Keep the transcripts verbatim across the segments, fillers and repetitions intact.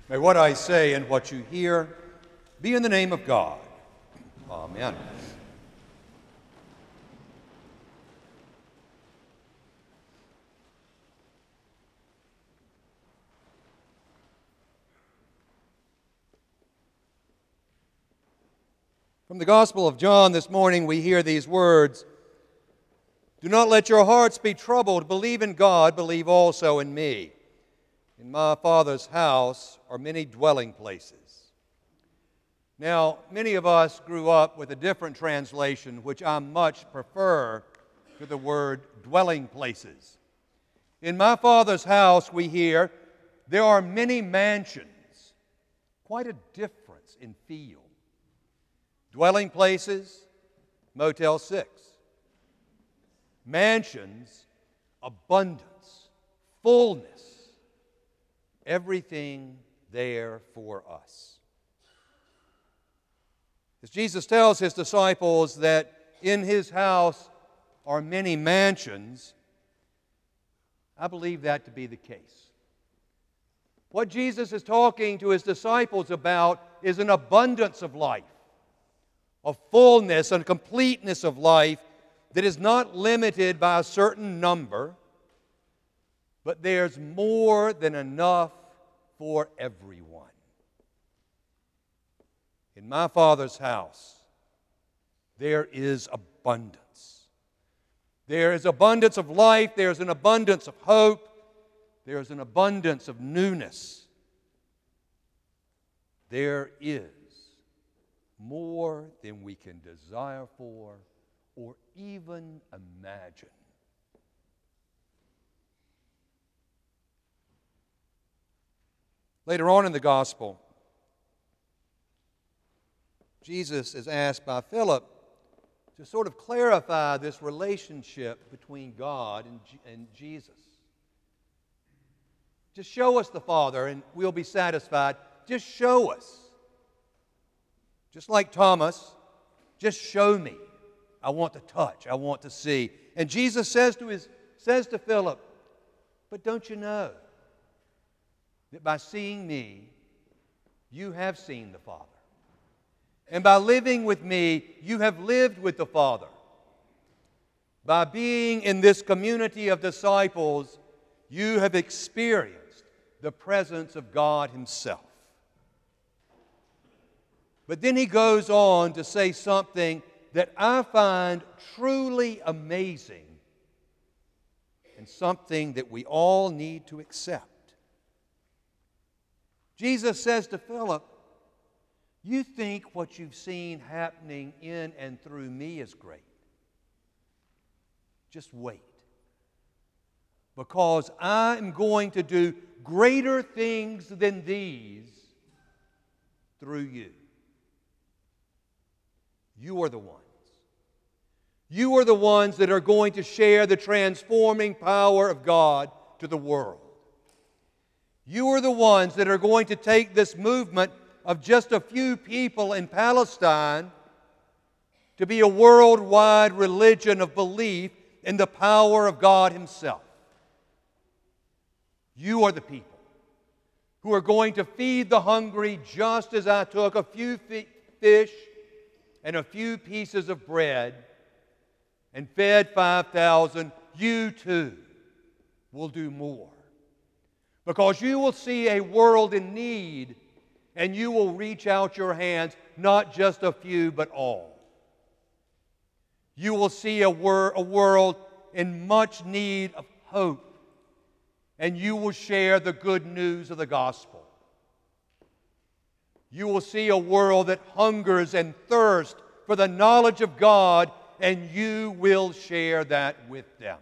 May what I say and what you hear be in the name of God. Amen. From the Gospel of John this morning, we hear these words, "Do not let your hearts be troubled. Believe in God, believe also in me. In my Father's house are many dwelling places." Now, many of us grew up with a different translation, which I much prefer to the word dwelling places. In my Father's house, we hear, there are many mansions. Quite a difference in feel. Dwelling places, Motel six. Mansions, abundance, fullness. Everything there for us. As Jesus tells his disciples that in his house are many mansions, I believe that to be the case. What Jesus is talking to his disciples about is an abundance of life, a fullness and completeness of life that is not limited by a certain number, but there's more than enough for everyone. In my Father's house, there is abundance. There is abundance of life, there's an abundance of hope, there's an abundance of newness. There is more than we can desire for or even imagine. Later on in the Gospel, Jesus is asked by Philip to sort of clarify this relationship between God and, G- and Jesus. Just show us the Father and we'll be satisfied. Just show us. Just like Thomas, just show me. I want to touch. I want to see. And Jesus says to his says to Philip, "But don't you know that by seeing me, you have seen the Father? And by living with me, you have lived with the Father. By being in this community of disciples, you have experienced the presence of God Himself." But then he goes on to say something that I find truly amazing and something that we all need to accept. Jesus says to Philip, "You think what you've seen happening in and through me is great. Just wait. Because I am going to do greater things than these through you. You are the ones. You are the ones that are going to share the transforming power of God to the world. You are the ones that are going to take this movement of just a few people in Palestine to be a worldwide religion of belief in the power of God Himself. You are the people who are going to feed the hungry just as I took a few fish and a few pieces of bread and fed five thousand. You too will do more. Because you will see a world in need and you will reach out your hands, not just a few, but all. You will see a, wor- a world in much need of hope, and you will share the good news of the gospel. You will see a world that hungers and thirsts for the knowledge of God, and you will share that with them.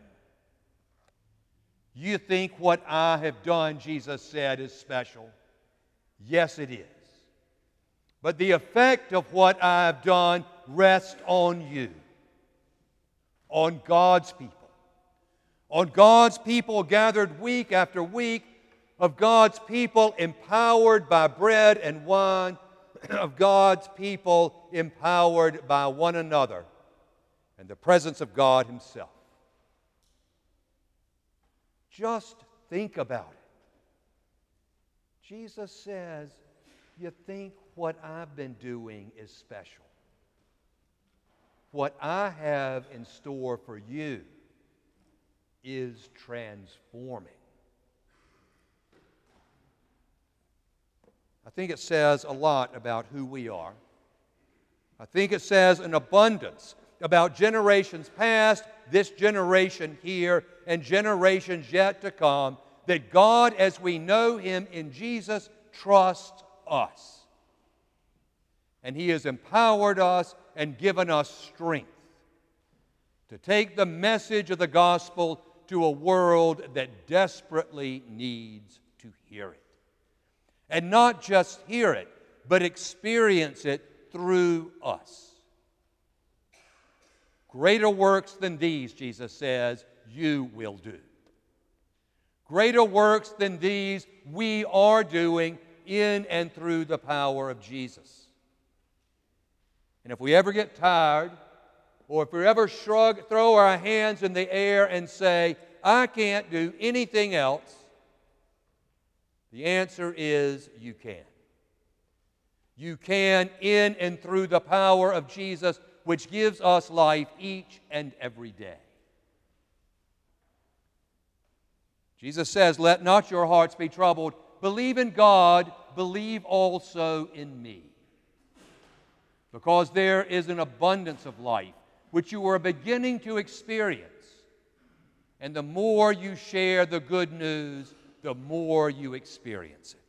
You think what I have done, Jesus said, is special. Yes, it is. But the effect of what I have done rests on you, on God's people, on God's people gathered week after week, of God's people empowered by bread and wine, of God's people empowered by one another and the presence of God Himself. Just think about it. Jesus says, you think what I've been doing is special. What I have in store for you is transforming. I think it says a lot about who we are. I think it says an abundance about generations past, this generation here, and generations yet to come, that God, as we know Him in Jesus, trusts us. And He has empowered us and given us strength to take the message of the gospel to a world that desperately needs to hear it. And not just hear it, but experience it through us. Greater works than these, Jesus says, you will do. Greater works than these we are doing in and through the power of Jesus. And if we ever get tired, or if we ever shrug, throw our hands in the air and say, I can't do anything else, the answer is you can. You can in and through the power of Jesus, which gives us life each and every day. Jesus says, let not your hearts be troubled. Believe in God, believe also in me. Because there is an abundance of life which you are beginning to experience. And the more you share the good news, the more you experience it.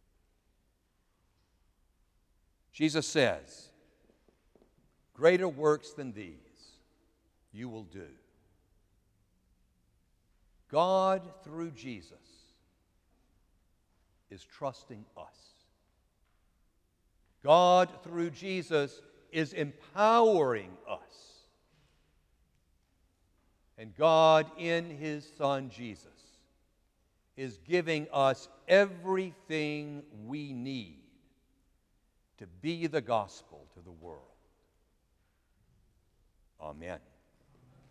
Jesus says, greater works than these you will do. God, through Jesus, is trusting us. God, through Jesus, is empowering us. And God, in His Son Jesus, is giving us everything we need to be the gospel to the world. Amen.